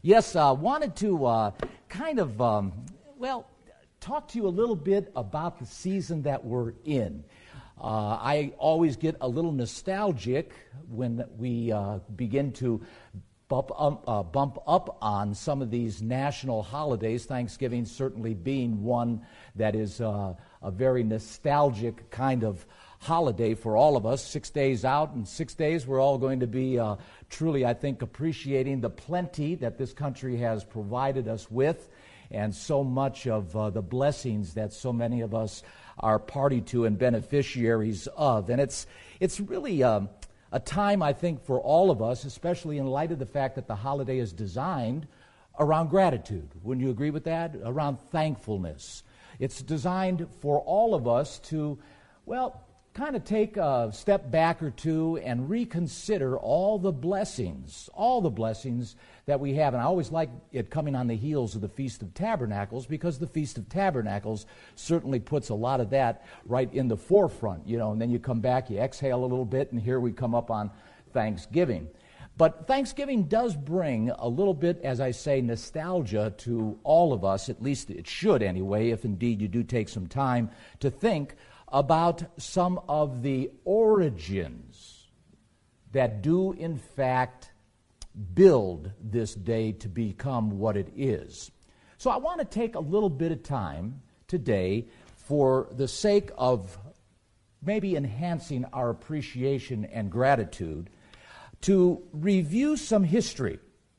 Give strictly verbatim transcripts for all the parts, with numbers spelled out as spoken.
Yes, I uh, wanted to uh, kind of, um, well, talk to you a little bit about the season that we're in. Uh, I always get a little nostalgic when we uh, begin to bump up, uh, bump up on some of these national holidays, Thanksgiving certainly being one that is uh, a very nostalgic kind of holiday for all of us. Six days out, and six days we're all going to be uh, truly, I think, appreciating the plenty that this country has provided us with, and so much of uh, the blessings that so many of us are party to and beneficiaries of. And it's it's really um, a time, I think, for all of us, especially in light of the fact that the holiday is designed around gratitude. Wouldn't you agree with that? Around thankfulness. It's designed for all of us to, well, kind of take a step back or two and reconsider all the blessings, all the blessings that we have. And I always like it coming on the heels of the Feast of Tabernacles, because the Feast of Tabernacles certainly puts a lot of that right in the forefront, you know, and then you come back, you exhale a little bit, and here we come up on Thanksgiving. But Thanksgiving does bring a little bit, as I say, nostalgia to all of us, at least it should anyway, if indeed you do take some time to think about some of the origins that do, in fact, build this day to become what it is. So I want to take a little bit of time today for the sake of maybe enhancing our appreciation and gratitude to review some history.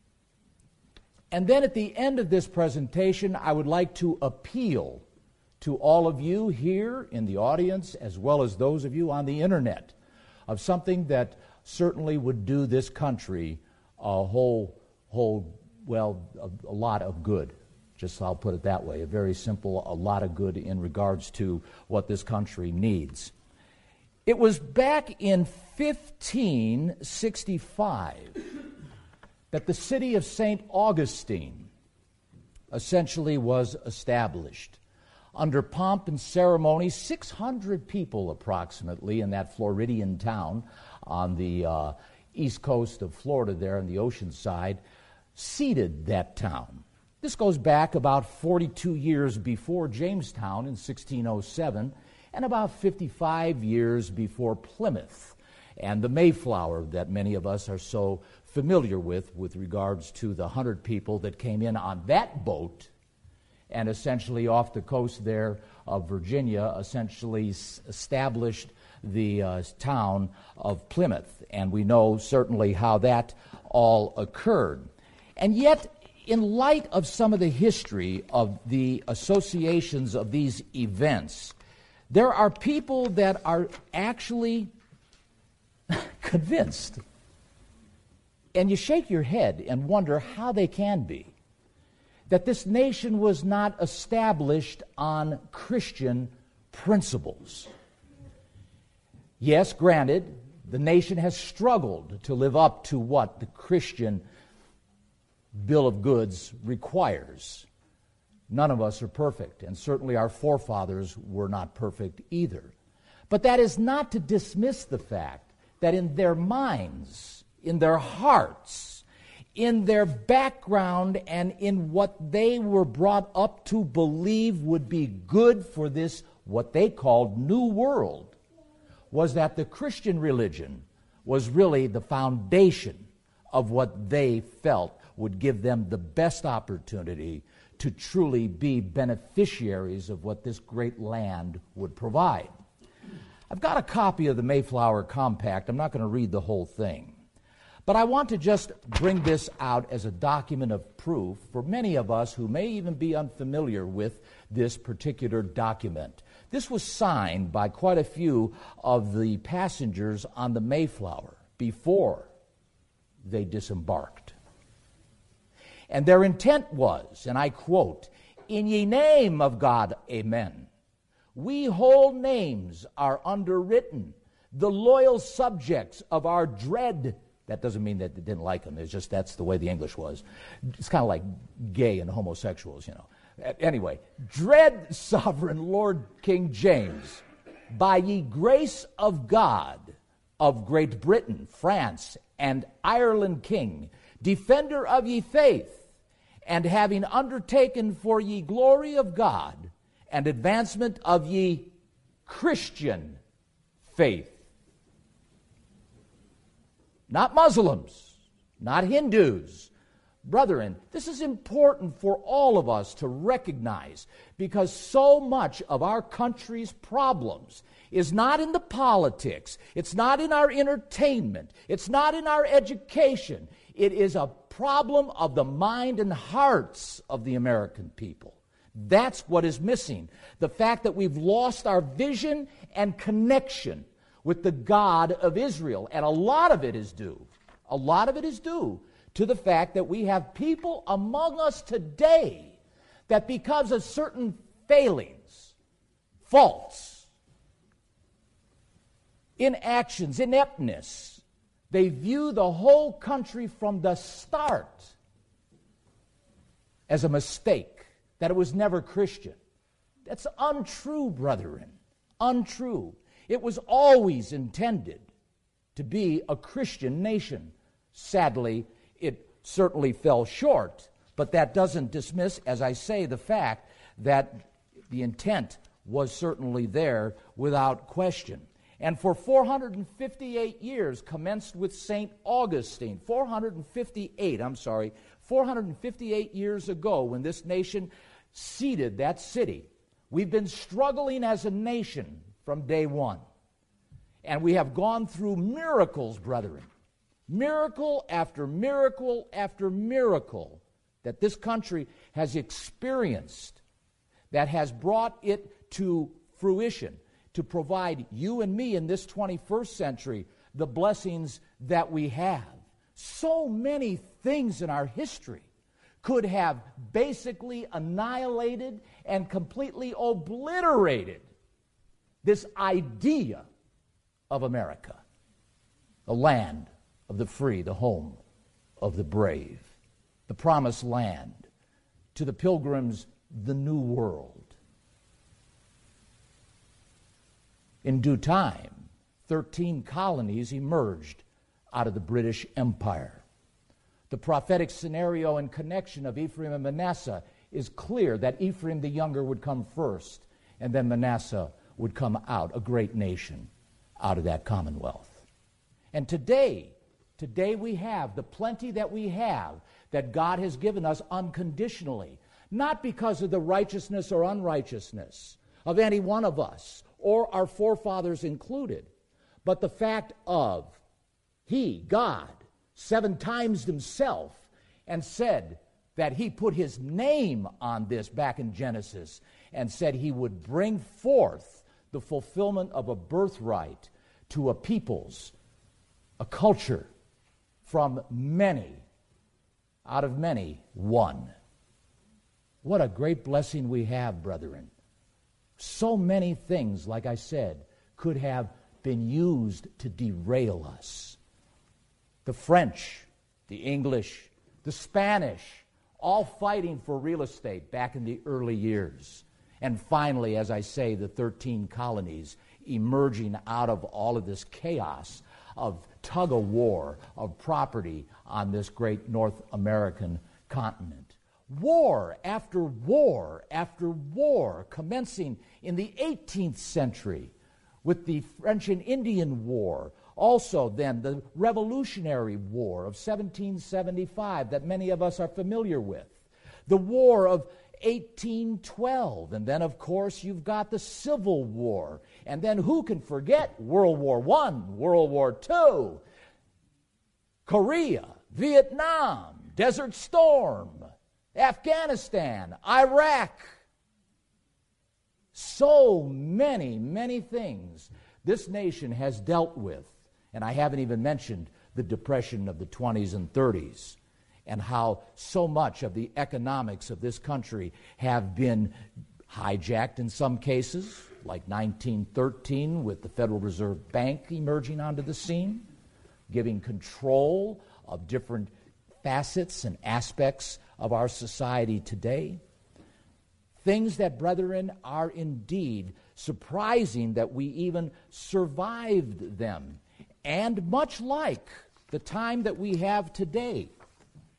And then at the end of this presentation, I would like to appeal to all of you here in the audience, as well as those of you on the internet, of something that certainly would do this country a whole, whole, well, a, a lot of good. Just I'll put it that way, a very simple, a lot of good in regards to what this country needs. It was back in fifteen sixty-five that the city of Saint Augustine essentially was established. Under pomp and ceremony, six hundred people approximately in that Floridian town on the uh, east coast of Florida there on the ocean side seeded that town. This goes back about forty-two years before Jamestown in sixteen oh seven and about fifty-five years before Plymouth and the Mayflower that many of us are so familiar with with regards to the one hundred people that came in on that boat and essentially off the coast there of Virginia, essentially s- established the uh, town of Plymouth. And we know certainly how that all occurred. And yet, in light of some of the history of the associations of these events, there are people that are actually convinced. And you shake your head and wonder how they can be. That this nation was not established on Christian principles. Yes, granted, the nation has struggled to live up to what the Christian bill of goods requires. None of us are perfect, and certainly our forefathers were not perfect either. But that is not to dismiss the fact that in their minds, in their hearts, in their background and in what they were brought up to believe would be good for this, what they called New World, was that the Christian religion was really the foundation of what they felt would give them the best opportunity to truly be beneficiaries of what this great land would provide. I've got a copy of the Mayflower Compact. I'm not going to read the whole thing. But I want to just bring this out as a document of proof for many of us who may even be unfamiliar with this particular document. This was signed by quite a few of the passengers on the Mayflower before they disembarked. And their intent was, and I quote, "In ye name of God, amen. We whole names are underwritten, the loyal subjects of our dread." That doesn't mean that they didn't like them. It's just that's the way the English was. It's kind of like gay and homosexuals, you know. Anyway, dread sovereign Lord King James, by ye grace of God, of Great Britain, France, and Ireland King, defender of ye faith, and having undertaken for ye glory of God and advancement of ye Christian faith. Not Muslims, not Hindus. Brethren, this is important for all of us to recognize, because so much of our country's problems is not in the politics, it's not in our entertainment, it's not in our education. It is a problem of the mind and hearts of the American people. That's what is missing. The fact that we've lost our vision and connection with the God of Israel. And a lot of it is due, a lot of it is due to the fact that we have people among us today that, because of certain failings, faults, inactions, ineptness, they view the whole country from the start as a mistake, that it was never Christian. That's untrue, brethren, untrue. It was always intended to be a Christian nation. Sadly, it certainly fell short, but that doesn't dismiss, as I say, the fact that the intent was certainly there without question. And for four hundred fifty-eight years, commenced with Saint Augustine, four hundred fifty-eight, I'm sorry, four hundred fifty-eight years ago, when this nation seeded that city, we've been struggling as a nation from day one. And we have gone through miracles, brethren. Miracle after miracle after miracle that this country has experienced, that has brought it to fruition, to provide you and me in this twenty-first century the blessings that we have. So many things in our history could have basically annihilated and completely obliterated this idea of America, the land of the free, the home of the brave, the promised land, to the pilgrims, the new world. In due time, thirteen colonies emerged out of the British Empire. The prophetic scenario and connection of Ephraim and Manasseh is clear, that Ephraim the younger would come first, and then Manasseh would come out, a great nation, out of that commonwealth. And today, today we have the plenty that we have, that God has given us unconditionally, not because of the righteousness or unrighteousness of any one of us, or our forefathers included, but the fact of He, God, seven times Himself, and said that He put His name on this back in Genesis, and said He would bring forth the fulfillment of a birthright to a people's, a culture, from many, out of many, one. What a great blessing we have, brethren. So many things, like I said, could have been used to derail us. The French, the English, the Spanish, all fighting for real estate back in the early years. And finally, as I say, the thirteen colonies emerging out of all of this chaos of tug-of-war of property on this great North American continent. War after war after war, commencing in the eighteenth century with the French and Indian War. Also then the Revolutionary War of seventeen seventy-five that many of us are familiar with. The War of eighteen twelve, and then of course you've got the Civil War. And then who can forget World War One, World War Two, Korea, Vietnam, Desert Storm, Afghanistan, Iraq. So many, many things this nation has dealt with. And I haven't even mentioned the Depression of the twenties and thirties, and how so much of the economics of this country have been hijacked in some cases, like nineteen thirteen with the Federal Reserve Bank emerging onto the scene, giving control of different facets and aspects of our society today. Things that, brethren, are indeed surprising that we even survived them. And much like the time that we have today,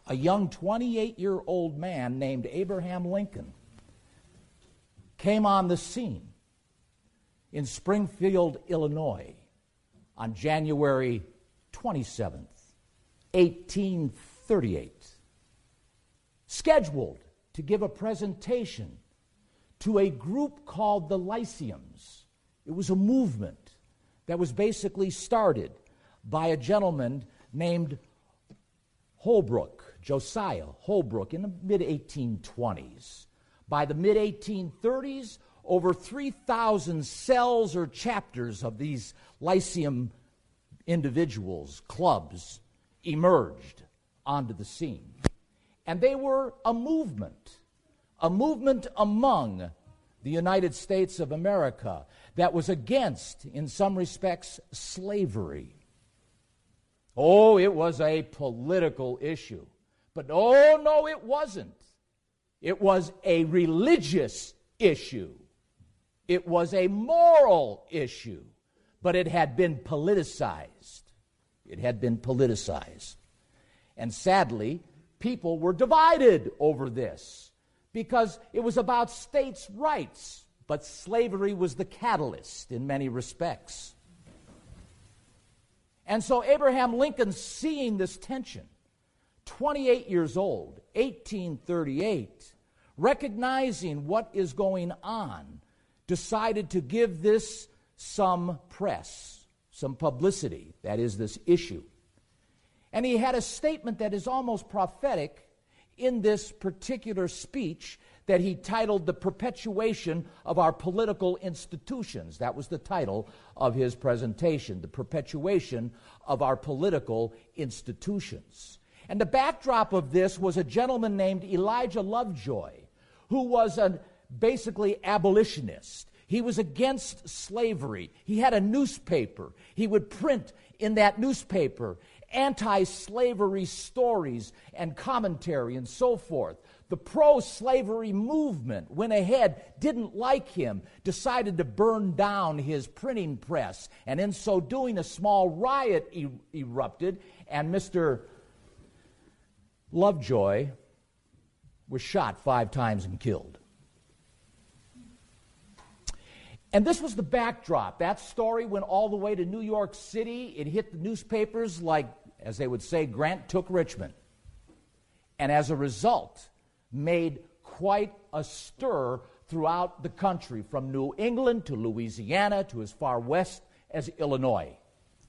a young twenty-eight-year-old man named Abraham Lincoln came on the scene in Springfield, Illinois on January twenty-seventh, eighteen thirty-eight, scheduled to give a presentation to a group called the Lyceums. It was a movement that was basically started by a gentleman named Holbrook, Josiah Holbrook, in the mid eighteen twenties. By the mid eighteen thirties, over three thousand cells or chapters of these Lyceum individuals, clubs, emerged onto the scene. And they were a movement, a movement among the United States of America that was against, in some respects, slavery. Oh, it was a political issue. But oh, no, it wasn't. It was a religious issue. It was a moral issue. But it had been politicized. It had been politicized. And sadly, people were divided over this because it was about states' rights, but slavery was the catalyst in many respects. And so Abraham Lincoln, seeing this tension, twenty-eight years old, eighteen thirty-eight, recognizing what is going on, decided to give this some press, some publicity, that is, this issue. And he had a statement that is almost prophetic in this particular speech that he titled The Perpetuation of Our Political Institutions. That was the title of his presentation, The Perpetuation of Our Political Institutions. And the backdrop of this was a gentleman named Elijah Lovejoy, who was a basically abolitionist. He was against slavery. He had a newspaper. He would print in that newspaper anti-slavery stories and commentary and so forth. The pro-slavery movement went ahead, didn't like him, decided to burn down his printing press, and in so doing a small riot e- erupted, and Mister Lovejoy was shot five times and killed. And this was the backdrop. That story went all the way to New York City. It hit the newspapers like, as they would say, Grant took Richmond. And as a result, made quite a stir throughout the country, from New England to Louisiana to as far west as Illinois.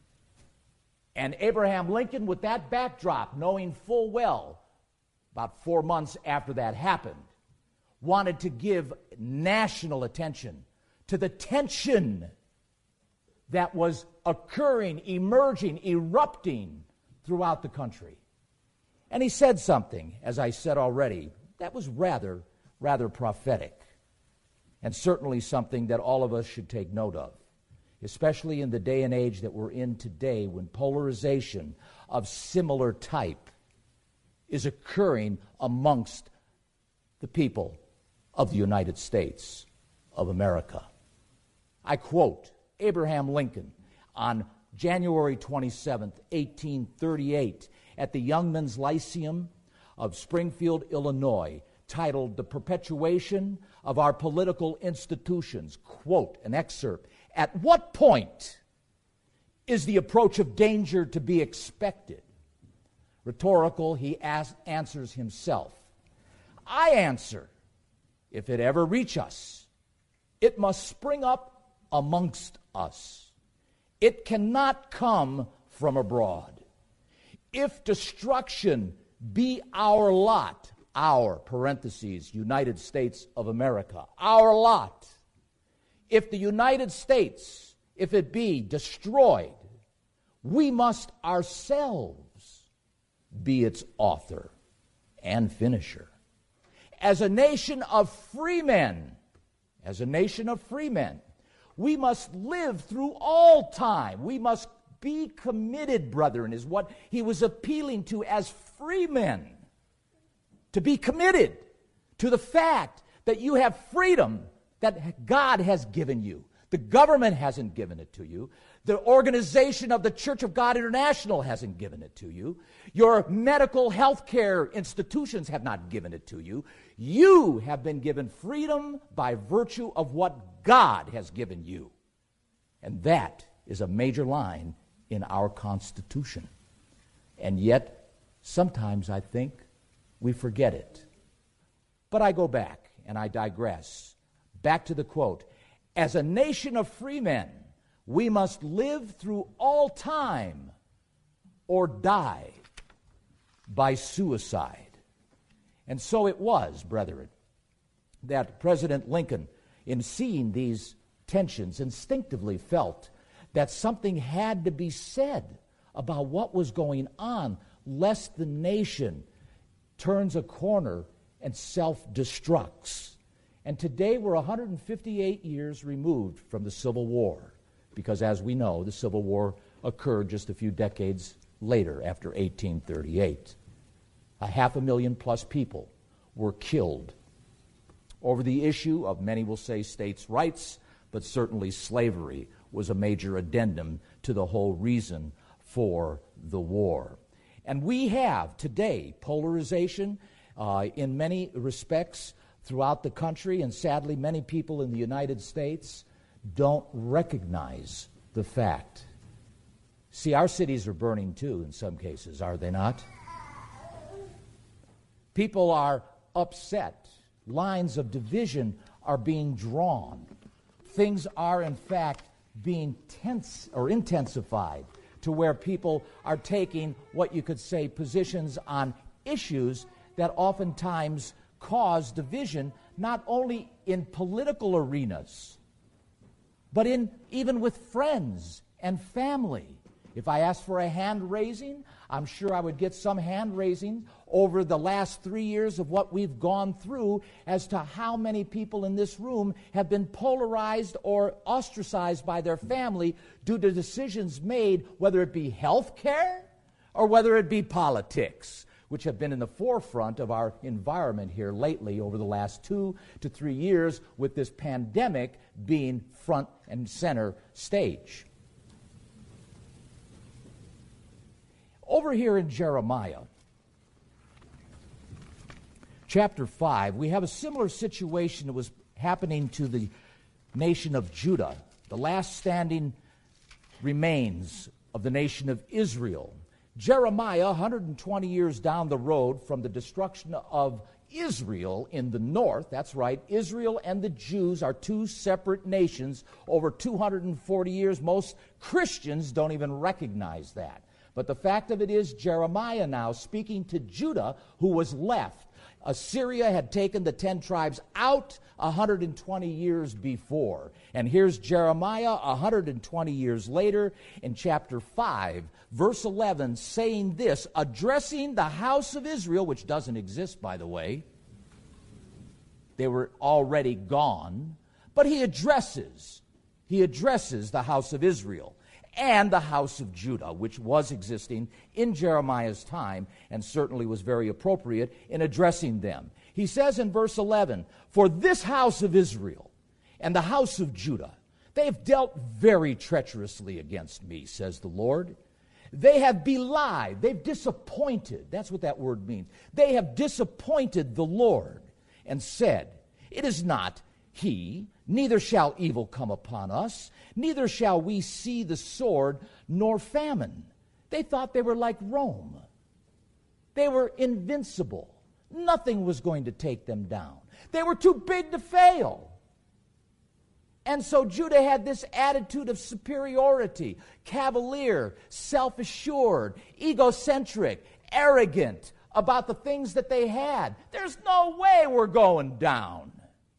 And Abraham Lincoln, with that backdrop, knowing full well, about four months after that happened, wanted to give national attention to the tension that was occurring, emerging, erupting throughout the country. And he said something, as I said already, that was rather, rather prophetic, and certainly something that all of us should take note of, especially in the day and age that we're in today, when polarization of similar type is occurring amongst the people of the United States of America. I quote Abraham Lincoln on January twenty-seventh, eighteen thirty-eight, at the Young Men's Lyceum of Springfield, Illinois, titled The Perpetuation of Our Political Institutions. Quote, an excerpt. At what point is the approach of danger to be expected? Rhetorical, he asks, answers himself. I answer, if it ever reach us, it must spring up amongst us. It cannot come from abroad. If destruction be our lot, our, parentheses, United States of America, our lot, if the United States, if it be destroyed, we must ourselves be its author and finisher. As a nation of free men, as a nation of free men, we must live through all time. We must be committed, brethren, is what he was appealing to as free men. To be committed to the fact that you have freedom that God has given you, The government hasn't given it to you. The organization of the Church of God International hasn't given it to you. Your medical health care institutions have not given it to you. You have been given freedom by virtue of what God has given you. And that is a major line in our Constitution. And yet, sometimes I think we forget it. But I go back, and I digress. Back to the quote. As a nation of free men, we must live through all time or die by suicide. And so it was, brethren, that President Lincoln, in seeing these tensions, instinctively felt that something had to be said about what was going on, lest the nation turns a corner and self-destructs. And today we're one hundred fifty-eight years removed from the Civil War, because as we know, the Civil War occurred just a few decades later, after eighteen thirty-eight. A half a million plus people were killed over the issue of, many will say, states' rights, but certainly slavery was a major addendum to the whole reason for the war. And we have today polarization uh, in many respects throughout the country, and sadly many people in the United States don't recognize the fact. See, our cities are burning too in some cases, are they not? People are upset. Lines of division are being drawn. Things are, in fact, being tense or intensified to where people are taking what you could say positions on issues that oftentimes cause division, not only in political arenas, but in even with friends and family. If I asked for a hand raising, I'm sure I would get some hand raising over the last three years of what we've gone through as to how many people in this room have been polarized or ostracized by their family due to decisions made, whether it be health care or whether it be politics, which have been in the forefront of our environment here lately over the last two to three years, with this pandemic being front and center stage. Over here in Jeremiah, chapter five, we have a similar situation that was happening to the nation of Judah, the last standing remains of the nation of Israel. Jeremiah, one hundred twenty years down the road from the destruction of Israel in the north, that's right, Israel and the Jews are two separate nations over two hundred forty years. Most Christians don't even recognize that. But the fact of it is, Jeremiah now, speaking to Judah, who was left. Assyria had taken the ten tribes out one hundred twenty years before. And here's Jeremiah one hundred twenty years later in chapter five, verse eleven, saying this, addressing the house of Israel, which doesn't exist, by the way. They were already gone. But he addresses, he addresses the house of Israel and the house of Judah, which was existing in Jeremiah's time and certainly was very appropriate in addressing them. He says in verse eleven, for this house of Israel and the house of Judah, they have dealt very treacherously against me, says the Lord. They have belied, they've disappointed, that's what that word means. They have disappointed the Lord and said, it is not he, neither shall evil come upon us, neither shall we see the sword nor famine. They thought they were like Rome. They were invincible. Nothing was going to take them down. They were too big to fail. And so Judah had this attitude of superiority, cavalier, self-assured, egocentric, arrogant about the things that they had. There's no way we're going down.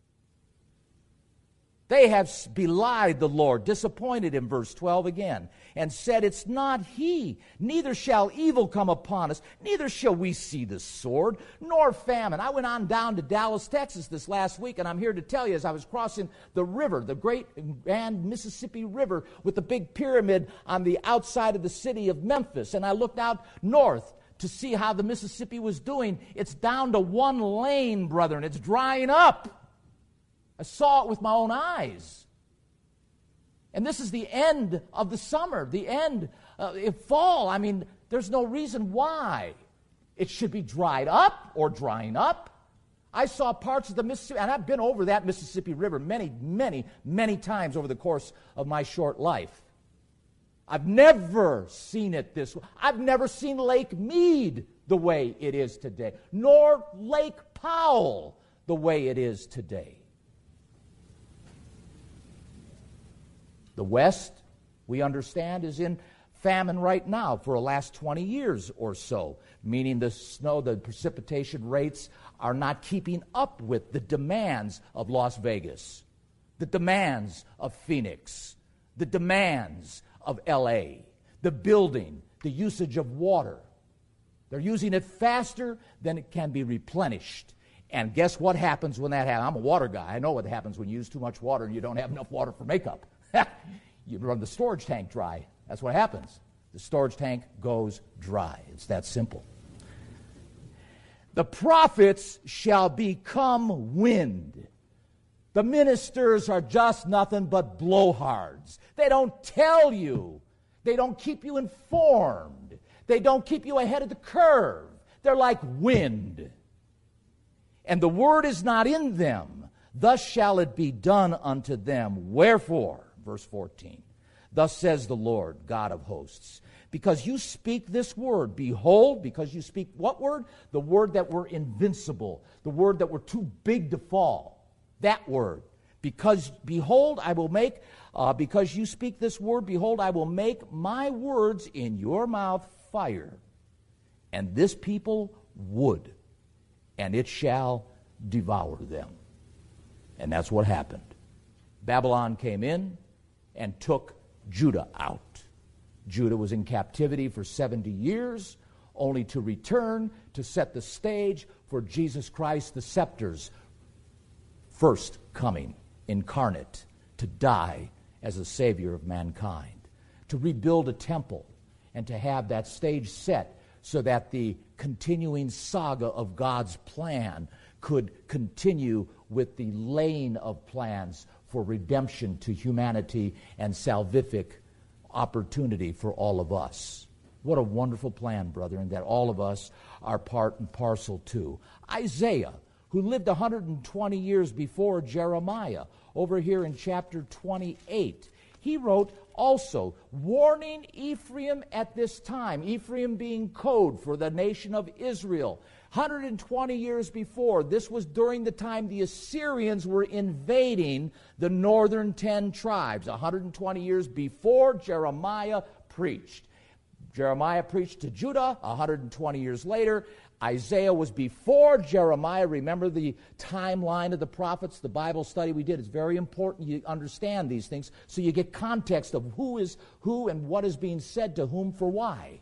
They have belied the Lord, disappointed him, verse twelve again, and said, it's not he, neither shall evil come upon us, neither shall we see the sword, nor famine. I went on down to Dallas, Texas this last week, and I'm here to tell you, as I was crossing the river, the great grand Mississippi River, with the big pyramid on the outside of the city of Memphis, and I looked out north to see how the Mississippi was doing. It's down to one lane, brethren. It's drying up. I saw it with my own eyes. And this is the end of the summer, the end of uh, fall. I mean, there's no reason why it should be dried up or drying up. I saw parts of the Mississippi, and I've been over that Mississippi River many, many, many times over the course of my short life. I've never seen it this way. I've never seen Lake Mead the way it is today, nor Lake Powell the way it is today. The West, we understand, is in famine right now for the last twenty years or so, meaning the snow, the precipitation rates are not keeping up with the demands of Las Vegas, the demands of Phoenix, the demands of L A, the building, the usage of water. They're using it faster than it can be replenished. And guess what happens when that happens? I'm a water guy. I know what happens when you use too much water and you don't have enough water for makeup. You run the storage tank dry. That's what happens. The storage tank goes dry. It's that simple. The prophets shall become wind. The ministers are just nothing but blowhards. They don't tell you. They don't keep you informed. They don't keep you ahead of the curve. They're like wind. And the word is not in them. Thus shall it be done unto them. Wherefore, verse fourteen, thus says the Lord, God of hosts, because you speak this word, behold, because you speak what word? The word that we're invincible, the word that we're too big to fall. That word. Because, behold, I will make, uh, because you speak this word, behold, I will make my words in your mouth fire, and this people wood, and it shall devour them. And that's what happened. Babylon came in and took Judah out. Judah was in captivity for seventy years, only to return to set the stage for Jesus Christ, the scepter's first coming, incarnate, to die as a Savior of mankind, to rebuild a temple, and to have that stage set so that the continuing saga of God's plan could continue with the laying of plans for redemption to humanity and salvific opportunity for all of us. What a wonderful plan, brethren, that all of us are part and parcel to. Isaiah, who lived one hundred twenty years before Jeremiah, over here in chapter twenty-eight, he wrote also, warning Ephraim at this time, Ephraim being code for the nation of Israel. one hundred twenty years before, this was during the time the Assyrians were invading the northern ten tribes, one hundred twenty years before Jeremiah preached. Jeremiah preached to Judah one hundred twenty years later. Isaiah was before Jeremiah. Remember the timeline of the prophets, the Bible study we did. It's very important you understand these things so you get context of who is who and what is being said to whom for why.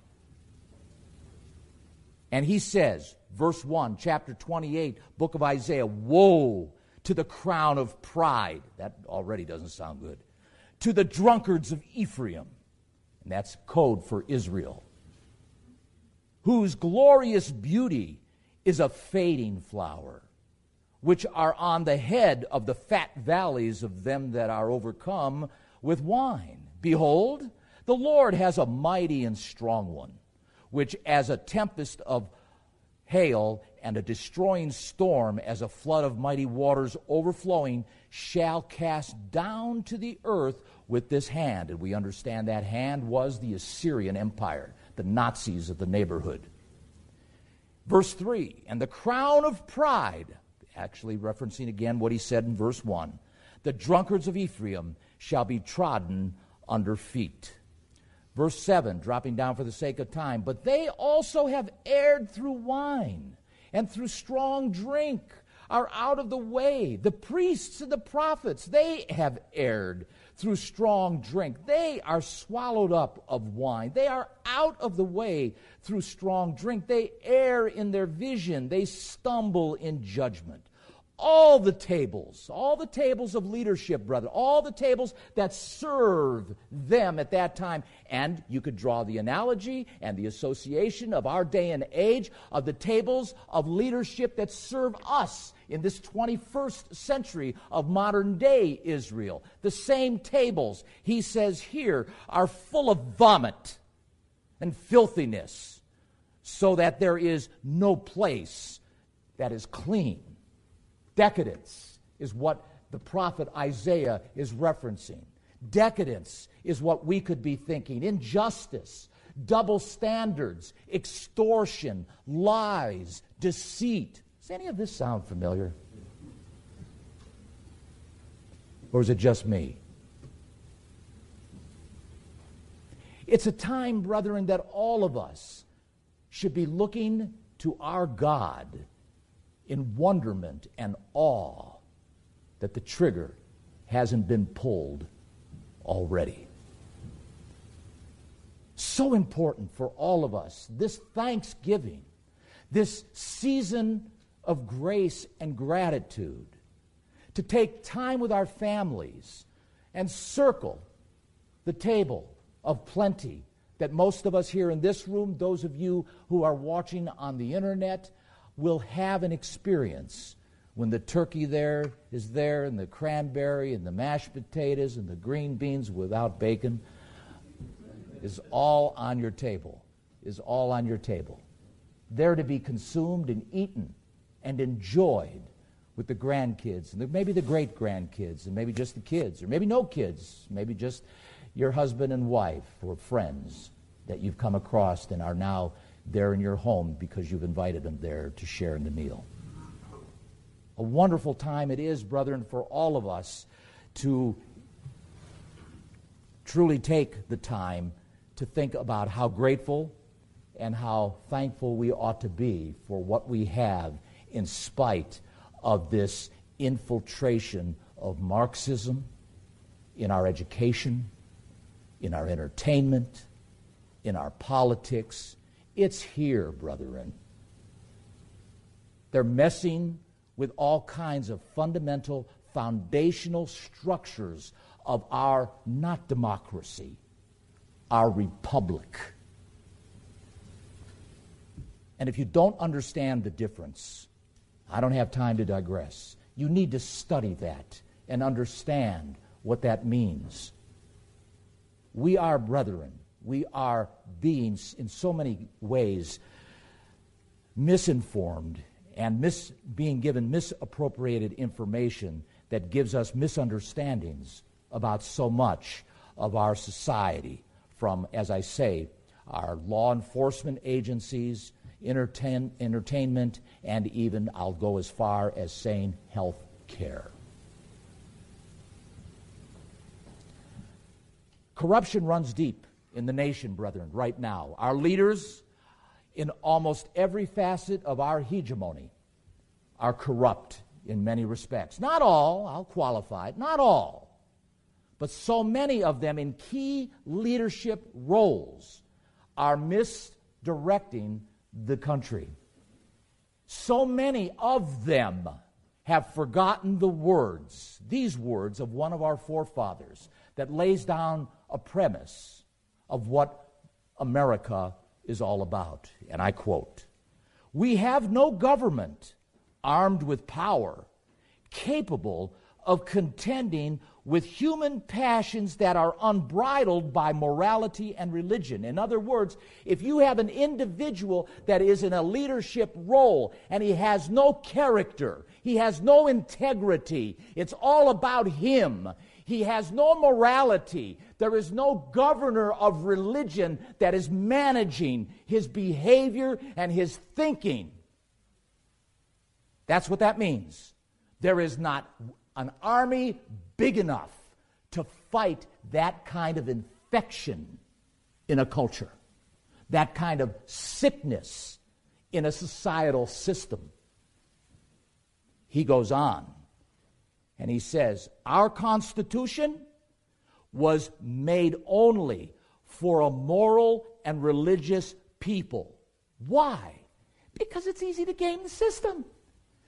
And he says, verse one, chapter twenty-eight, book of Isaiah, woe to the crown of pride. That already doesn't sound good. To the drunkards of Ephraim. And that's code for Israel. Whose glorious beauty is a fading flower, which are on the head of the fat valleys of them that are overcome with wine. Behold, the Lord has a mighty and strong one, which as a tempest of hail and a destroying storm, as a flood of mighty waters overflowing, shall cast down to the earth with this hand. And we understand that hand was the Assyrian Empire, the Nazis of the neighborhood. Verse three, and the crown of pride, actually referencing again what he said in verse one, the drunkards of Ephraim shall be trodden under feet. Verse seven, dropping down for the sake of time, but they also have erred through wine and through strong drink, are out of the way. The priests and the prophets, they have erred through strong drink. They are swallowed up of wine. They are out of the way through strong drink. They err in their vision. They stumble in judgment. all the tables, all the tables of leadership, brother, all the tables that serve them at that time. And you could draw the analogy and the association of our day and age of the tables of leadership that serve us in this twenty-first century of modern day Israel. The same tables, he says here, are full of vomit and filthiness, so that there is no place that is clean. Decadence is what the prophet Isaiah is referencing. Decadence is what we could be thinking. Injustice, double standards, extortion, lies, deceit. Does any of this sound familiar? Or is it just me? It's a time, brethren, that all of us should be looking to our God in wonderment and awe that the trigger hasn't been pulled already. So important for all of us, this Thanksgiving, this season of grace and gratitude, to take time with our families and circle the table of plenty that most of us here in this room, those of you who are watching on the internet, will have an experience when the turkey there is there, and the cranberry, and the mashed potatoes, and the green beans without bacon is all on your table, is all on your table. There to be consumed and eaten and enjoyed with the grandkids, and maybe the great-grandkids, and maybe just the kids, or maybe no kids, maybe just your husband and wife or friends that you've come across and are now there in your home because you've invited them there to share in the meal. A wonderful time it is, brethren, for all of us to truly take the time to think about how grateful and how thankful we ought to be for what we have in spite of this infiltration of Marxism in our education, in our entertainment, in our politics. It's here, brethren. They're messing with all kinds of fundamental, foundational structures of our, not democracy, our republic. And if you don't understand the difference, I don't have time to digress. You need to study that and understand what that means. We are brethren. We are beings in so many ways misinformed and mis- being given misappropriated information that gives us misunderstandings about so much of our society, from, as I say, our law enforcement agencies, entertain, entertainment, and even, I'll go as far as saying, health care. Corruption runs deep in the nation, brethren, right now. Our leaders, in almost every facet of our hegemony, are corrupt in many respects. Not all, I'll qualify it, not all, but so many of them in key leadership roles are misdirecting the country. So many of them have forgotten the words, these words of one of our forefathers that lays down a premise of what America is all about. And I quote, "We have no government armed with power capable of contending with human passions that are unbridled by morality and religion." In other words, if you have an individual that is in a leadership role and he has no character, he has no integrity, it's all about him, he has no morality, there is no governor of religion that is managing his behavior and his thinking. That's what that means. There is not an army big enough to fight that kind of infection in a culture, that kind of sickness in a societal system. He goes on and he says, our Constitution was made only for a moral and religious people. Why? Because it's easy to game the system.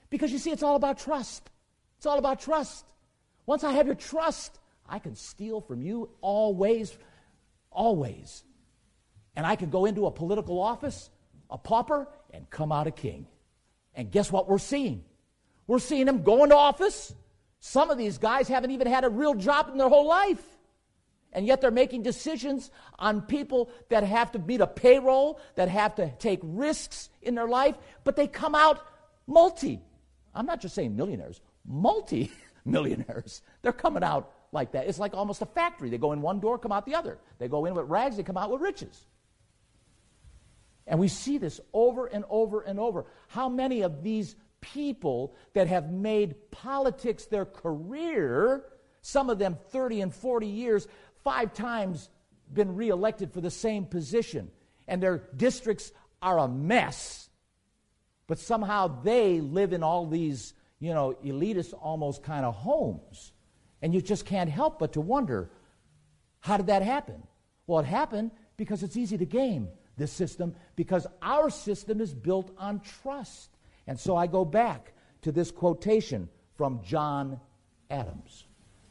Because you see, it's all about trust. It's all about trust. Once I have your trust, I can steal from you always, always. And I can go into a political office, a pauper, and come out a king. And guess what we're seeing? We're seeing them go into office. Some of these guys haven't even had a real job in their whole life. And yet they're making decisions on people that have to meet a payroll, that have to take risks in their life, but they come out multi. I'm not just saying millionaires, multi-millionaires. They're coming out like that. It's like almost a factory. They go in one door, come out the other. They go in with rags, they come out with riches. And we see this over and over and over. How many of these people that have made politics their career, some of them thirty and forty years, five times been reelected for the same position, and their districts are a mess, but somehow they live in all these, you know, elitist almost kind of homes. And you just can't help but to wonder, how did that happen? Well, it happened because it's easy to game this system, because our system is built on trust. And so I go back to this quotation from John Adams.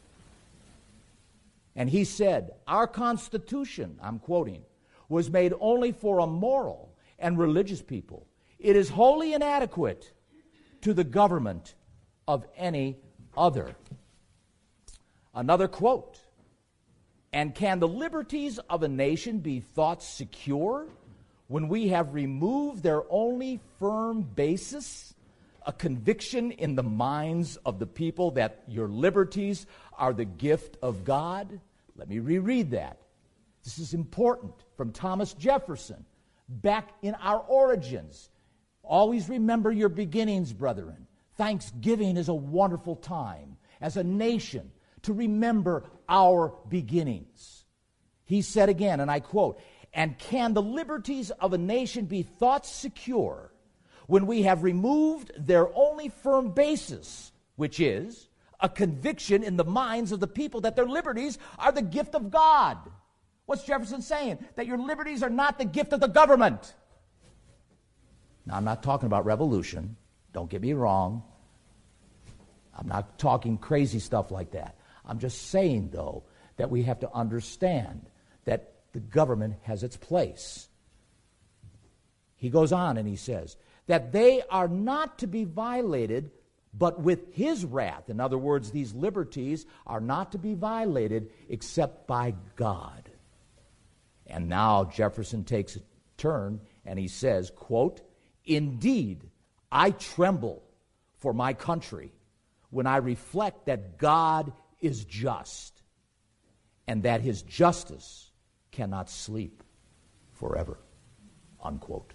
And he said, our Constitution, I'm quoting, was made only for a moral and religious people. It is wholly inadequate to the government of any other. Another quote, and can the liberties of a nation be thought secure when we have removed their only firm basis, a conviction in the minds of the people that your liberties are the gift of God? Let me reread that. This is important, from Thomas Jefferson, back in our origins. Always remember your beginnings, brethren. Thanksgiving is a wonderful time as a nation to remember our beginnings. He said again, and I quote, and can the liberties of a nation be thought secure when we have removed their only firm basis, which is a conviction in the minds of the people that their liberties are the gift of God? What's Jefferson saying? That your liberties are not the gift of the government. Now, I'm not talking about revolution. Don't get me wrong. I'm not talking crazy stuff like that. I'm just saying, though, that we have to understand that the government has its place. He goes on and he says that they are not to be violated, but with his wrath. In other words, these liberties are not to be violated except by God. And now Jefferson takes a turn and he says, quote, indeed, I tremble for my country when I reflect that God is just and that his justice cannot sleep forever, unquote.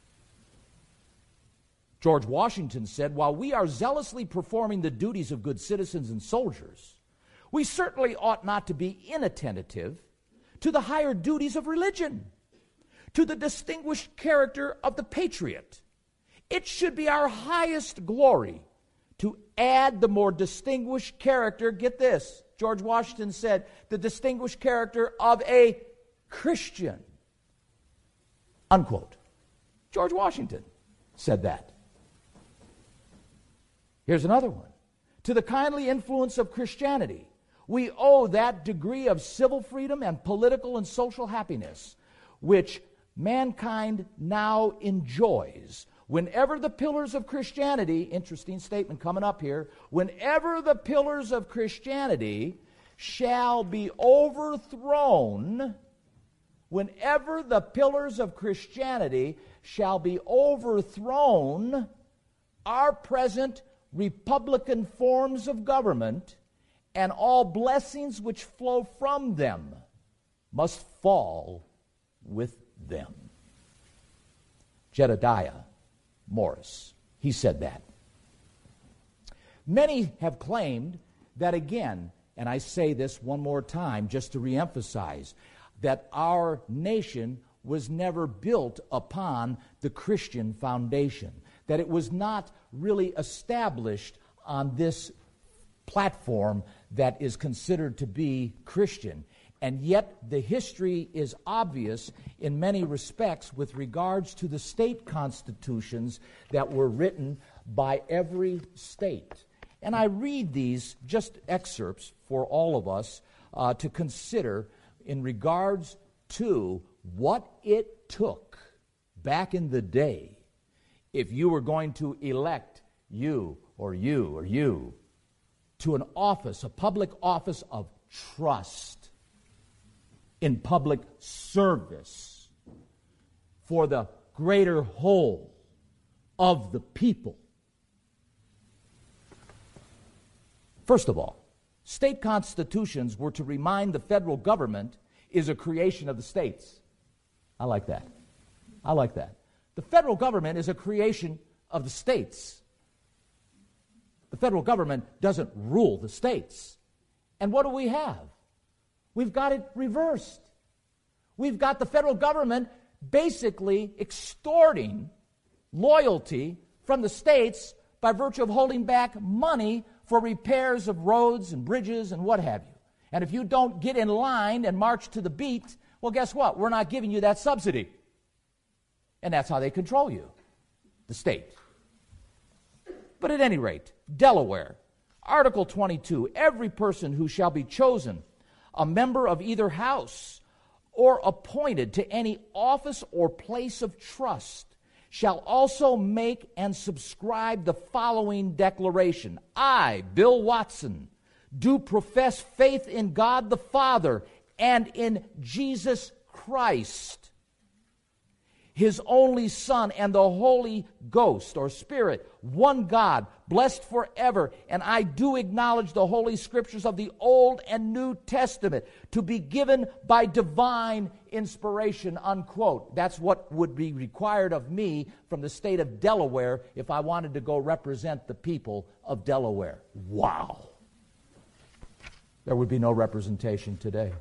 George Washington said, while we are zealously performing the duties of good citizens and soldiers, we certainly ought not to be inattentive to the higher duties of religion, to the distinguished character of the patriot. It should be our highest glory to add the more distinguished character, get this, George Washington said, the distinguished character of a Christian, unquote. George Washington said that. Here's another one. To the kindly influence of Christianity, we owe that degree of civil freedom and political and social happiness which mankind now enjoys. Whenever the pillars of Christianity, interesting statement coming up here, whenever the pillars of Christianity shall be overthrown, whenever the pillars of Christianity shall be overthrown, our present republican forms of government and all blessings which flow from them must fall with them. Jedediah Morris, he said that. Many have claimed that again, and I say this one more time just to reemphasize, that our nation was never built upon the Christian foundation, that it was not really established on this platform that is considered to be Christian. And yet the history is obvious in many respects with regards to the state constitutions that were written by every state. And I read these just excerpts for all of us uh, to consider in regards to what it took back in the day if you were going to elect you or you or you to an office, a public office of trust in public service for the greater whole of the people. First of all, state constitutions were to remind the federal government is a creation of the states. I like that. I like that. The federal government is a creation of the states. The federal government doesn't rule the states. And what do we have? We've got it reversed. We've got the federal government basically extorting loyalty from the states by virtue of holding back money for repairs of roads and bridges and what have you. And if you don't get in line and march to the beat, well, guess what? We're not giving you that subsidy. And that's how they control you, the state. But at any rate, Delaware, Article twenty-two, every person who shall be chosen a member of either house or appointed to any office or place of trust shall also make and subscribe the following declaration. I, Bill Watson, do profess faith in God the Father and in Jesus Christ, His only Son, and the Holy Ghost or Spirit, one God, blessed forever. And I do acknowledge the Holy Scriptures of the Old and New Testament to be given by divine inspiration, unquote. That's what would be required of me from the state of Delaware if I wanted to go represent the people of Delaware. Wow. There would be no representation today.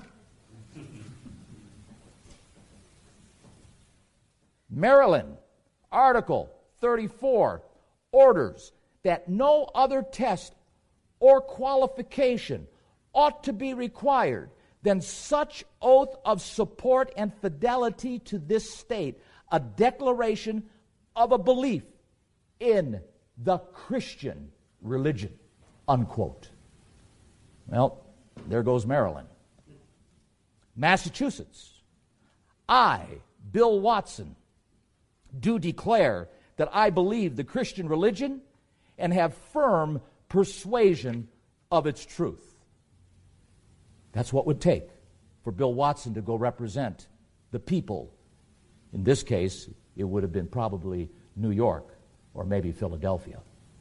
Maryland, Article thirty-four, orders that no other test or qualification ought to be required than such oath of support and fidelity to this state, a declaration of a belief in the Christian religion, unquote. Well, there goes Maryland. Massachusetts, I, Bill Watson, do declare that I believe the Christian religion and have firm persuasion of its truth. That's what it would take for Bill Watson to go represent the people. In this case, it would have been probably New York or maybe Philadelphia.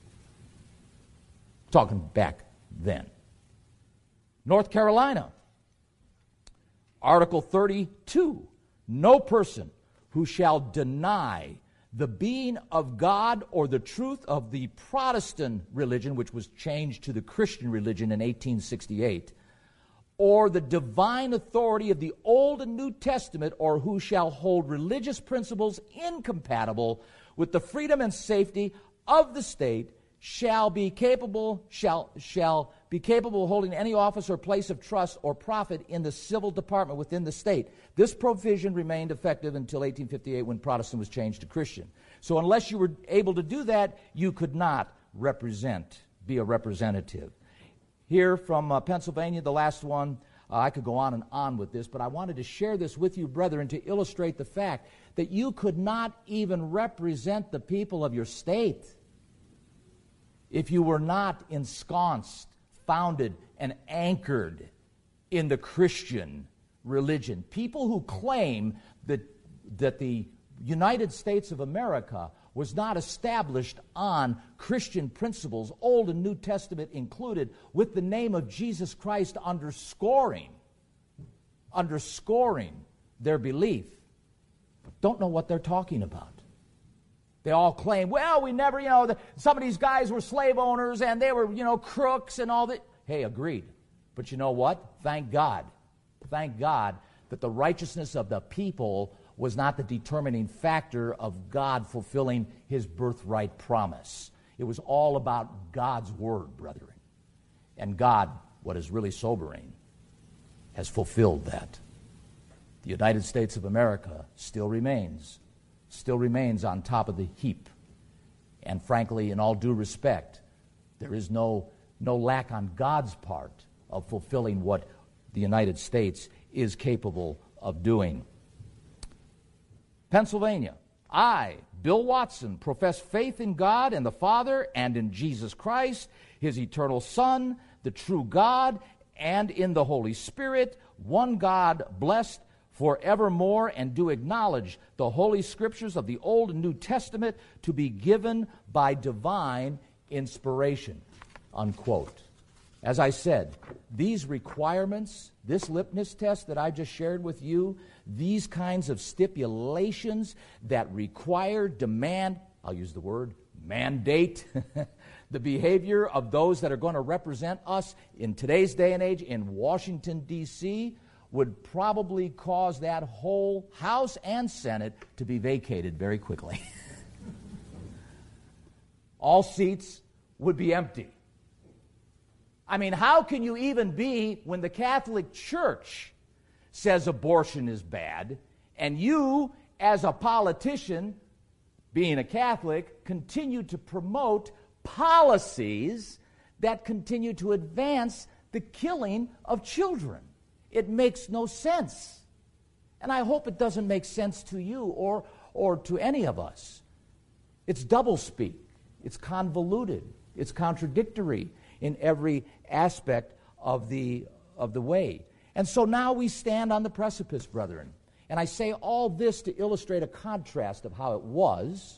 Talking back then. North Carolina, Article thirty-two, no person who shall deny the being of God or the truth of the Protestant religion, which was changed to the Christian religion in eighteen sixty-eight, or the divine authority of the Old and New Testament, or who shall hold religious principles incompatible with the freedom and safety of the state, shall be capable shall shall be capable of holding any office or place of trust or profit in the civil department within the state. This provision remained effective until eighteen fifty-eight, when Protestant was changed to Christian. So unless you were able to do that, you could not represent, be a representative. Here from uh, Pennsylvania, the last one, uh, I could go on and on with this, but I wanted to share this with you, brethren, to illustrate the fact that you could not even represent the people of your state if you were not ensconced, founded, and anchored in the Christian religion. People who claim that, that the United States of America was not established on Christian principles, Old and New Testament included, with the name of Jesus Christ underscoring, underscoring their belief, don't know what they're talking about. They all claim, well, we never, you know, the, some of these guys were slave owners and they were, you know, crooks and all that. Hey, agreed. But you know what? Thank God. Thank God that the righteousness of the people was not the determining factor of God fulfilling His birthright promise. It was all about God's word, brethren. And God, what is really sobering, has fulfilled that. The United States of America still remains, still remains on top of the heap. And frankly, in all due respect, there is no, no lack on God's part of fulfilling what the United States is capable of doing. Pennsylvania. I, Bill Watson, profess faith in God and the Father and in Jesus Christ, his eternal Son, the true God, and in the Holy Spirit, one God, blessed forevermore, and do acknowledge the Holy Scriptures of the Old and New Testament to be given by divine inspiration, unquote. As I said, these requirements, this litmus test that I just shared with you, these kinds of stipulations that require, demand, I'll use the word, mandate, the behavior of those that are going to represent us in today's day and age in Washington, D C, would probably cause that whole House and Senate to be vacated very quickly. All seats would be empty. I mean, how can you even be, when the Catholic Church says abortion is bad, and you, as a politician, being a Catholic, continue to promote policies that continue to advance the killing of children? It makes no sense. And I hope it doesn't make sense to you or, or to any of us. It's doublespeak. It's convoluted. It's contradictory in every aspect of the, of the way. And so now we stand on the precipice, brethren. And I say all this to illustrate a contrast of how it was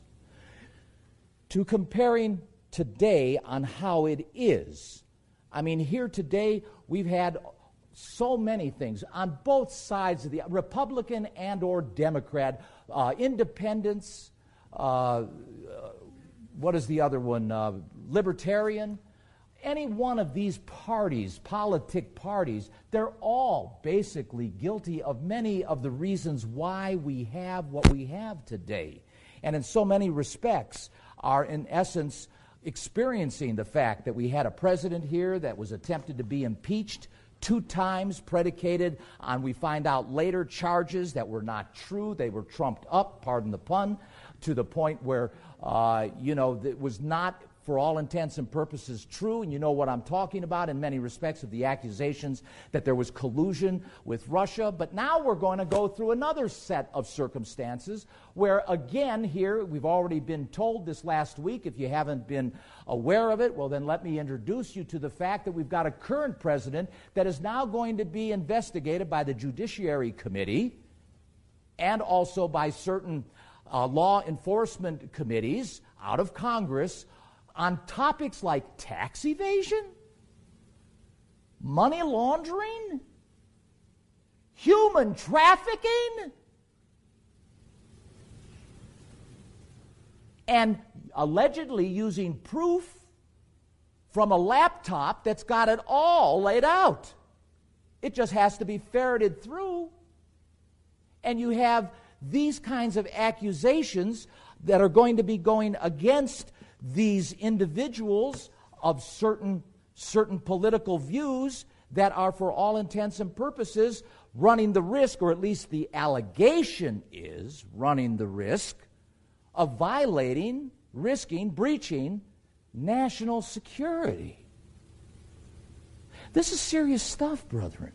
to comparing today on how it is. I mean, here today we've had so many things on both sides of the Republican and or Democrat, uh, independents, uh, what is the other one, uh, Libertarian. Any one of these parties, politic parties, they're all basically guilty of many of the reasons why we have what we have today. And in so many respects are in essence experiencing the fact that we had a president here that was attempted to be impeached two times, predicated on, we find out later, charges that were not true. They were trumped up, pardon the pun, to the point where, uh, you know, it was not, for all intents and purposes, true. And you know what I'm talking about in many respects of the accusations that there was collusion with Russia. But now we're going to go through another set of circumstances where, again, here, we've already been told this last week. If you haven't been aware of it, well, then let me introduce you to the fact that we've got a current president that is now going to be investigated by the Judiciary Committee and also by certain uh, law enforcement committees out of Congress on topics like tax evasion, money laundering, human trafficking, and allegedly using proof from a laptop that's got it all laid out. It just has to be ferreted through. And you have these kinds of accusations that are going to be going against these individuals of certain, certain political views that are, for all intents and purposes, running the risk, or at least the allegation is running the risk, of violating, risking, breaching national security. This is serious stuff, brethren.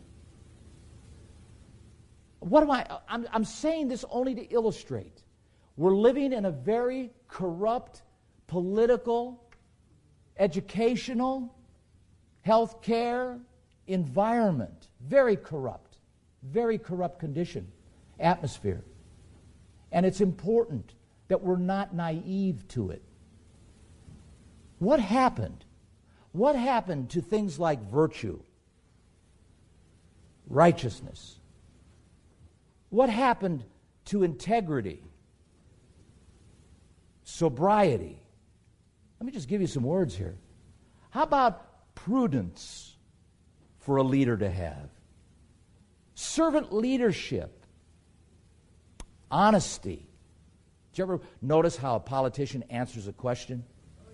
What am I? I'm, I'm saying this only to illustrate. We're living in a very corrupt political, educational, healthcare environment. Very corrupt, very corrupt condition, atmosphere. And it's important that we're not naive to it. What happened? What happened to things like virtue, righteousness? What happened to integrity, sobriety? Let me just give you some words here. How about prudence for a leader to have? Servant leadership, honesty. Did you ever notice how a politician answers a question?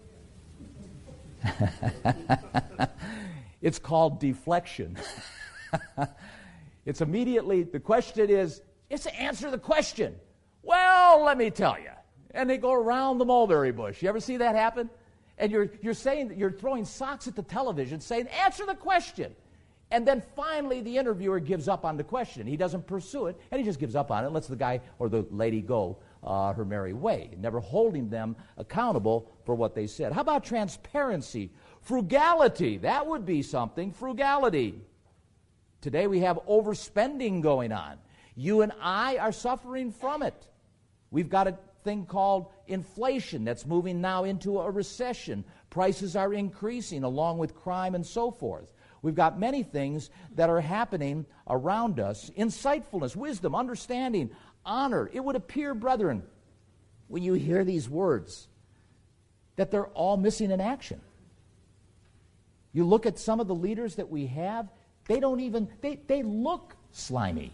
It's called deflection. It's immediately, the question is, it's to answer the question. Well, let me tell you. and they go around the mulberry bush. You ever see that happen? And you're, you're saying that you're throwing socks at the television saying, answer the question. And then finally the interviewer gives up on the question. He doesn't pursue it, and he just gives up on it, lets the guy or the lady go uh, her merry way, never holding them accountable for what they said. How about transparency? Frugality, that would be something. Frugality. Today we have overspending going on. You and I are suffering from it. We've got a thing called inflation that's moving now into a recession. Prices are increasing along with crime and so forth. We've got many things that are happening around us. Insightfulness, wisdom, understanding, honor. It would appear, brethren, when you hear these words, that they're all missing in action. You look at some of the leaders that we have, they don't even, they, they look slimy.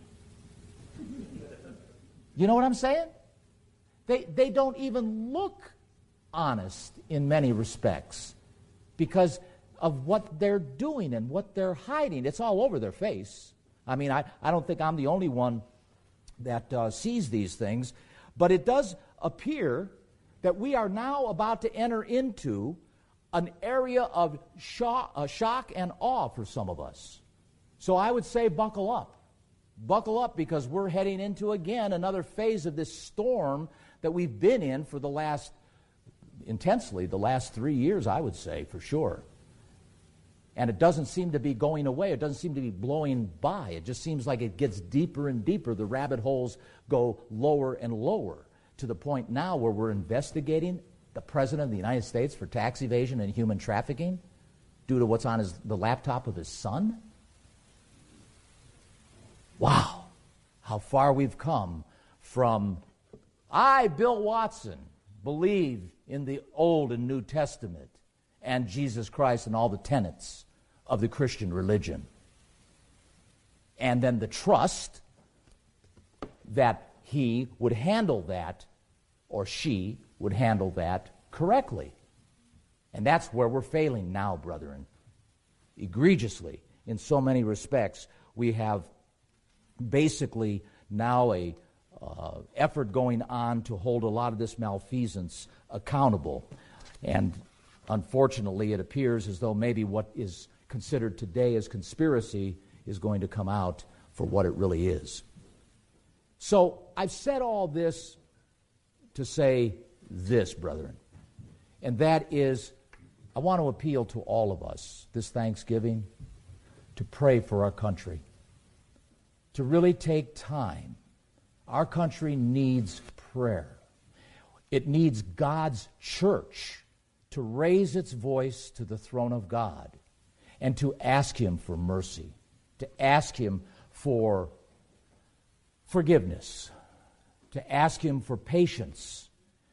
You know what I'm saying? They, they don't even look honest in many respects because of what they're doing and what they're hiding. It's all over their face. I mean, I, I don't think I'm the only one that uh, sees these things, but it does appear that we are now about to enter into an area of shock, uh, shock and awe for some of us. So I would say buckle up. Buckle up because we're heading into, again, another phase of this storm that we've been in for the last, intensely, the last three years, I would say, for sure. And it doesn't seem to be going away. It doesn't seem to be blowing by. It just seems like it gets deeper and deeper. The rabbit holes go lower and lower to the point now where we're investigating the President of the United States for tax evasion and human trafficking due to what's on his, the laptop of his son. Wow, how far we've come from, I, Bill Watson, believe in the Old and New Testament and Jesus Christ and all the tenets of the Christian religion. And then the trust that he would handle that, or she would handle that correctly. And that's where we're failing now, brethren. Egregiously, in so many respects, we have basically now a uh, effort going on to hold a lot of this malfeasance accountable. And unfortunately, it appears as though maybe what is considered today as conspiracy is going to come out for what it really is. So I've said all this to say this, brethren, and that is I want to appeal to all of us this Thanksgiving to pray for our country, to really take time. Our country needs prayer. It needs God's church to raise its voice to the throne of God and to ask Him for mercy, to ask Him for forgiveness, to ask Him for patience,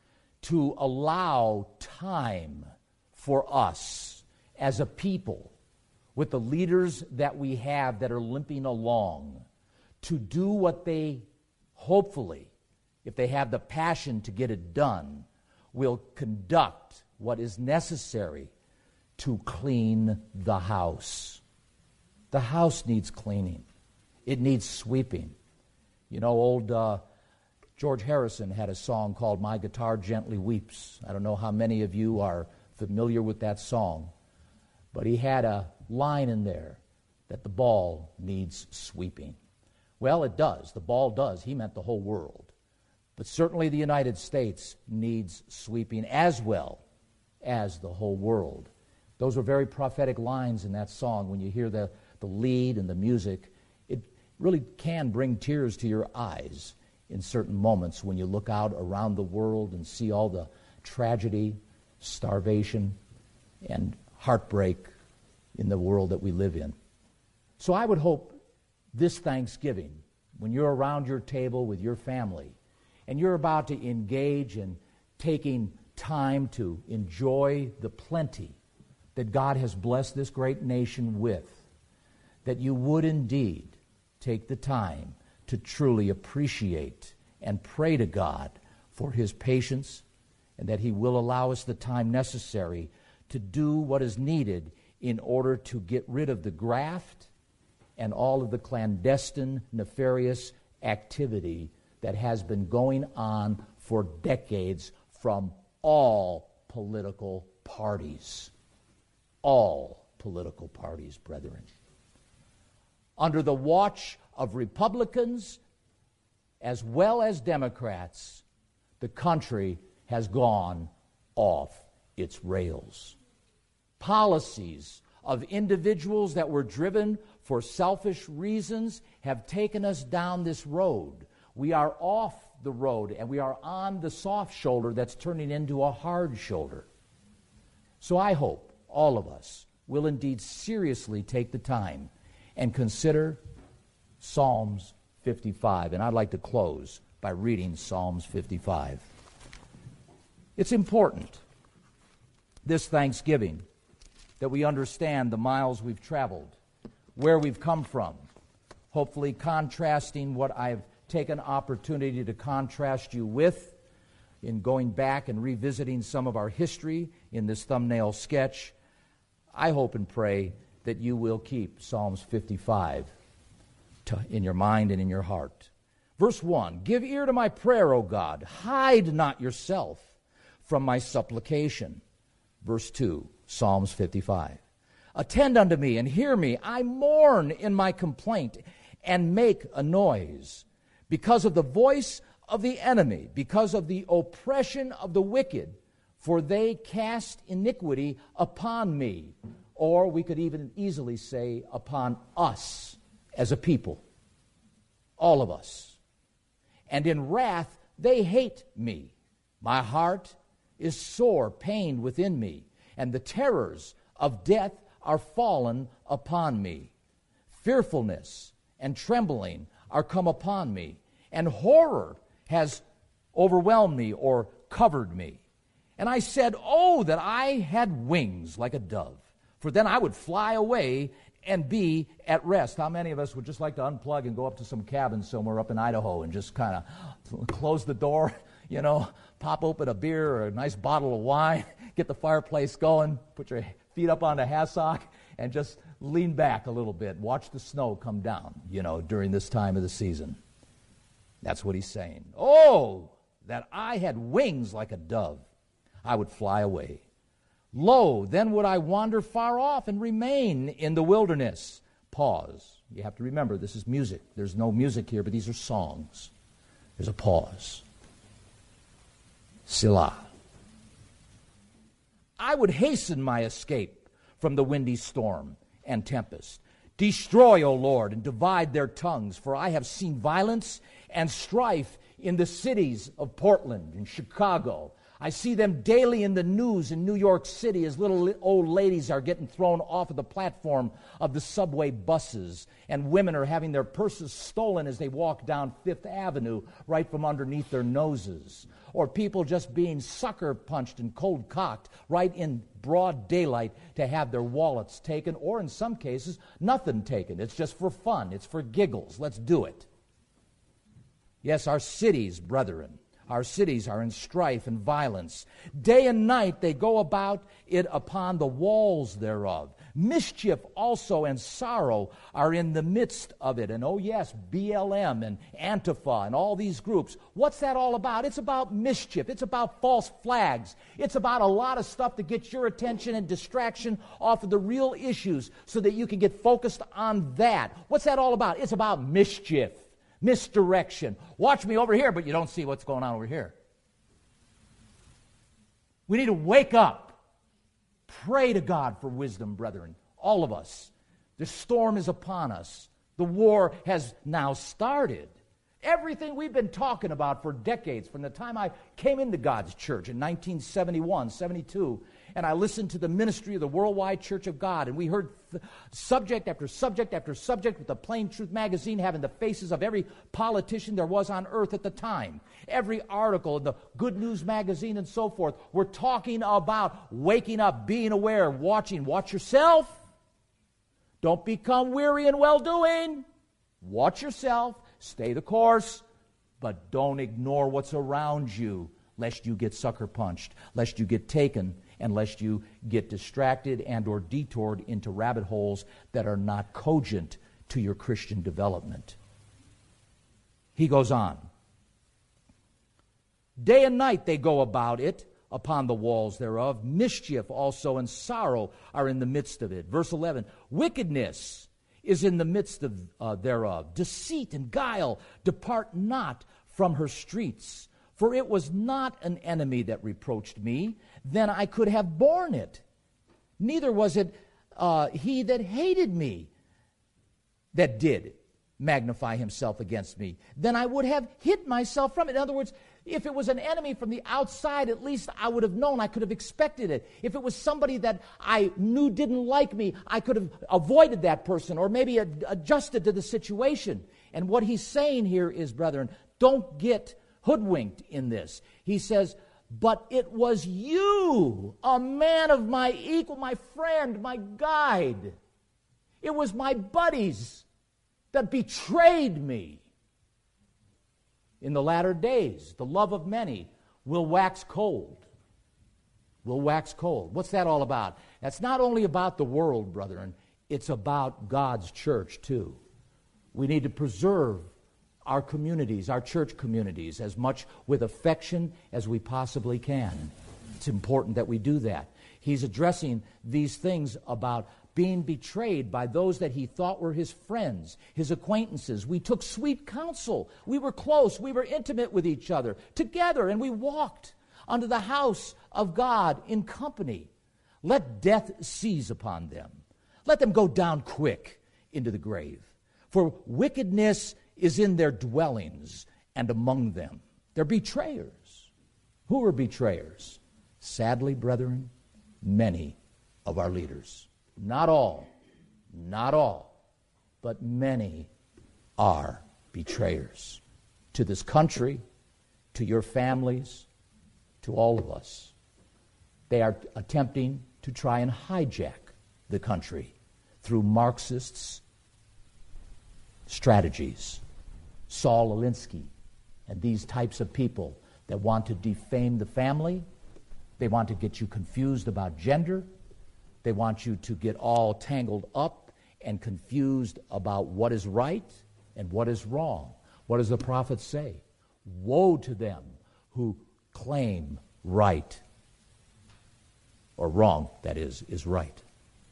to allow time for us as a people with the leaders that we have that are limping along to do what they hopefully, if they have the passion to get it done, will conduct what is necessary to clean the house. The house needs cleaning. It needs sweeping. You know, old uh, George Harrison had a song called My Guitar Gently Weeps. I don't know how many of you are familiar with that song, but he had a line in there that the ball needs sweeping. Well, it does. The ball does. He meant the whole world. But certainly the United States needs sweeping as well as the whole world. Those were very prophetic lines in that song. When you hear the, the lead and the music, it really can bring tears to your eyes in certain moments when you look out around the world and see all the tragedy, starvation, and heartbreak in the world that we live in. So I would hope this Thanksgiving, when you're around your table with your family and you're about to engage in taking time to enjoy the plenty that God has blessed this great nation with, that you would indeed take the time to truly appreciate and pray to God for His patience, and that He will allow us the time necessary to do what is needed in order to get rid of the graft and all of the clandestine, nefarious activity that has been going on for decades from all political parties. All political parties, brethren. Under the watch of Republicans as well as Democrats, the country has gone off its rails. Policies of individuals that were driven for selfish reasons have taken us down this road. We are off the road and we are on the soft shoulder that's turning into a hard shoulder. So I hope all of us will indeed seriously take the time and consider Psalms fifty-five. And I'd like to close by reading Psalms fifty-five. It's important, this Thanksgiving, that we understand the miles we've traveled, where we've come from, hopefully contrasting what I've taken opportunity to contrast you with in going back and revisiting some of our history in this thumbnail sketch. I hope and pray that you will keep Psalms fifty-five to, in your mind and in your heart. Verse one, give ear to my prayer, O God. Hide not yourself from my supplication. Verse two, Psalms fifty-five. Attend unto me and hear me. I mourn in my complaint and make a noise because of the voice of the enemy, because of the oppression of the wicked, for they cast iniquity upon me. Or we could even easily say upon us as a people, all of us. And in wrath they hate me. My heart is sore pained within me, and the terrors of death are fallen upon me. Fearfulness and trembling are come upon me, and horror has overwhelmed me or covered me. And I said, oh, that I had wings like a dove, for then I would fly away and be at rest. How many of us would just like to unplug and go up to some cabin somewhere up in Idaho and just kind of close the door, you know, pop open a beer or a nice bottle of wine, get the fireplace going, put your feet up on the hassock, and just lean back a little bit, watch the snow come down, you know, during this time of the season. That's what he's saying. Oh, that I had wings like a dove, I would fly away. Lo, then would I wander far off and remain in the wilderness. Pause. You have to remember, this is music. There's no music here, but these are songs. There's a pause. Selah. I would hasten my escape from the windy storm and tempest. Destroy, O Lord, and divide their tongues, for I have seen violence and strife in the cities of Portland and Chicago. I see them daily in the news in New York City as little old ladies are getting thrown off of the platform of the subway buses, and women are having their purses stolen as they walk down Fifth Avenue right from underneath their noses, or people just being sucker punched and cold cocked right in broad daylight to have their wallets taken, or in some cases, nothing taken. It's just for fun. It's for giggles. Let's do it. Yes, our cities, brethren, our cities are in strife and violence. Day and night they go about it upon the walls thereof. Mischief also and sorrow are in the midst of it. And oh yes, B L M and Antifa and all these groups. What's that all about? It's about mischief. It's about false flags. It's about a lot of stuff to get your attention and distraction off of the real issues so that you can get focused on that. What's that all about? It's about mischief. Misdirection. Watch me over here, but you don't see what's going on over here. We need to wake up. Pray to God for wisdom, brethren. All of us. The storm is upon us. The war has now started. Everything we've been talking about for decades, from the time I came into God's church in nineteen seventy-one, seventy-two, and I listened to the ministry of the Worldwide Church of God, and we heard th- subject after subject after subject with the Plain Truth magazine having the faces of every politician there was on earth at the time. Every article in the Good News magazine and so forth were talking about waking up, being aware, watching. Watch yourself. Don't become weary in well-doing. Watch yourself. Stay the course, but don't ignore what's around you, lest you get sucker punched, lest you get taken, and lest you get distracted and or detoured into rabbit holes that are not cogent to your Christian development. He goes on. Day and night they go about it upon the walls thereof. Mischief also and sorrow are in the midst of it. Verse eleven, wickedness is in the midst of uh, thereof. Deceit and guile depart not from her streets. For it was not an enemy that reproached me, then I could have borne it. Neither was it uh, he that hated me that did magnify himself against me. Then I would have hid myself from it. In other words, if it was an enemy from the outside, at least I would have known. I could have expected it. If it was somebody that I knew didn't like me, I could have avoided that person or maybe ad- adjusted to the situation. And what he's saying here is, brethren, don't get hoodwinked in this. He says, but it was you, a man of my equal, my friend, my guide. It was my buddies that betrayed me. In the latter days, the love of many will wax cold. Will wax cold. What's that all about? That's not only about the world, brethren. It's about God's church, too. We need to preserve our communities, our church communities, as much with affection as we possibly can. It's important that we do that. He's addressing these things about being betrayed by those that he thought were his friends, his acquaintances. We took sweet counsel. We were close. We were intimate with each other together, and we walked unto the house of God in company. Let death seize upon them. Let them go down quick into the grave. For wickedness is in their dwellings and among them. They're betrayers. Who are betrayers? Sadly, brethren, many of our leaders. Not all, not all, but many are betrayers to this country, to your families, to all of us. They are attempting to try and hijack the country through Marxists' strategies. Saul Alinsky and these types of people that want to defame the family. They want to get you confused about gender. They want you to get all tangled up and confused about what is right and what is wrong. What does the prophet say? Woe to them who claim right, or wrong, that is, is right.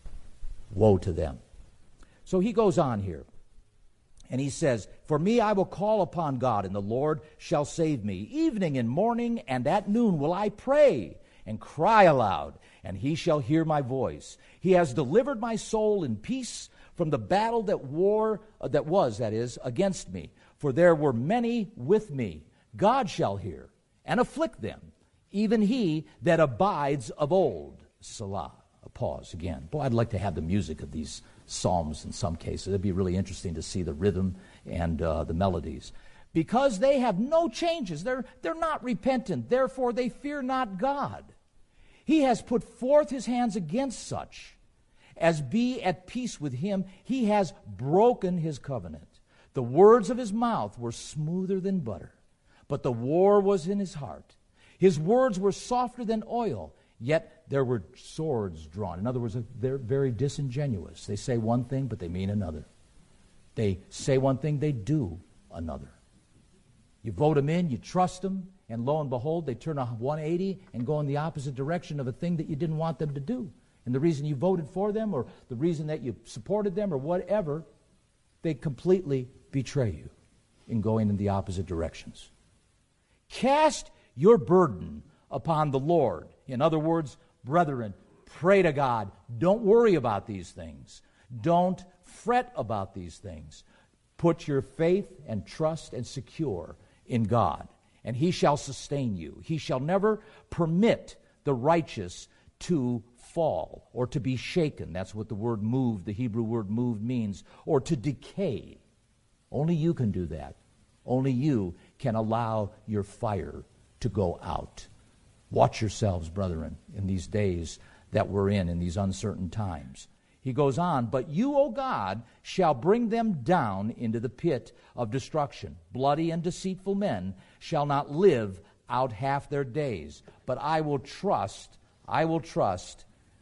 Woe to them. So he goes on here. And he says, for me I will call upon God, and the Lord shall save me. Evening and morning and at noon will I pray and cry aloud, and he shall hear my voice. He has delivered my soul in peace from the battle that war uh, that was, that is, against me. For there were many with me. God shall hear and afflict them, even he that abides of old. Selah. A pause again. Boy, I'd like to have the music of these psalms in some cases. It'd be really interesting to see the rhythm and uh, the melodies. Because they have no changes. They're, they're not repentant. Therefore, they fear not God. He has put forth his hands against such as be at peace with him. He has broken his covenant. The words of his mouth were smoother than butter, but the war was in his heart. His words were softer than oil, yet there were swords drawn. In other words, they're very disingenuous. They say one thing, but they mean another. They say one thing, they do another. You vote them in, you trust them, and lo and behold, they turn a one eighty and go in the opposite direction of a thing that you didn't want them to do. And the reason you voted for them, or the reason that you supported them, or whatever, they completely betray you in going in the opposite directions. Cast your burden upon the Lord. In other words, brethren, pray to God. Don't worry about these things. Don't fret about these things. Put your faith and trust and secure in God, and he shall sustain you. He shall never permit the righteous to fall or to be shaken. That's what the word moved, the Hebrew word moved means, or to decay. Only you can do that. Only you can allow your fire to go out. Watch yourselves, brethren, in these days that we're in, in these uncertain times. He goes on, but you, O God, shall bring them down into the pit of destruction. Bloody and deceitful men shall not live out half their days. But I will trust, I will trust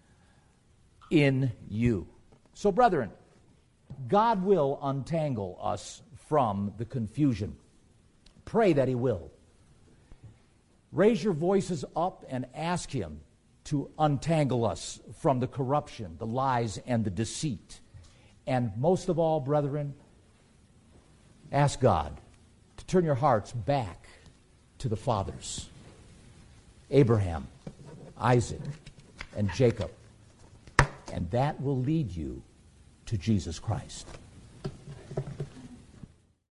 in you. So, brethren, God will untangle us from the confusion. Pray that he will. Raise your voices up and ask Him to untangle us from the corruption, the lies, and the deceit. And most of all, brethren, ask God to turn your hearts back to the fathers, Abraham, Isaac, and Jacob. And that will lead you to Jesus Christ.